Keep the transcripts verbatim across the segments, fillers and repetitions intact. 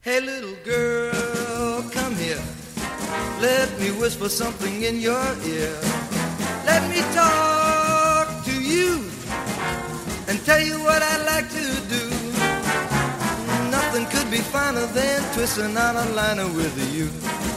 Hey little girl, come here. Let me whisper something in your ear. Let me talk to you and tell you what I'd like to do. Nothing could be finer than twisting on a liner with you.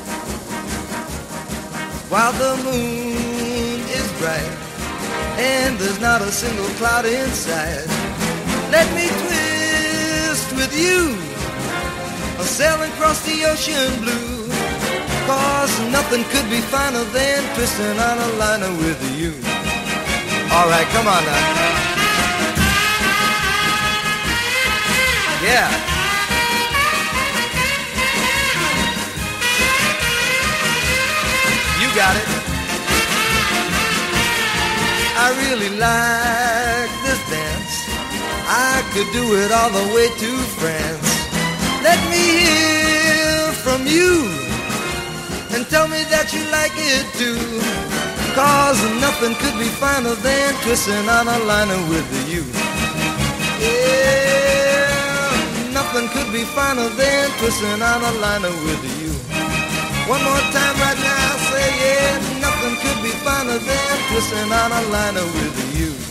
While the moon is bright and there's not a single cloud in sight, let me twist with you, sailing across the ocean blue. 'Cause nothing could be finer than twisting on a liner with you. All right, come on now. Yeah. You got it. I really like this dance. I could do it all the way to France. Let me hear from you and tell me that you like it too. 'Cause nothing could be finer than twisting on a liner with you. Yeah, nothing could be finer than twisting on a liner with you. One more time right now, say yeah, nothing could be finer than twisting on a liner with you.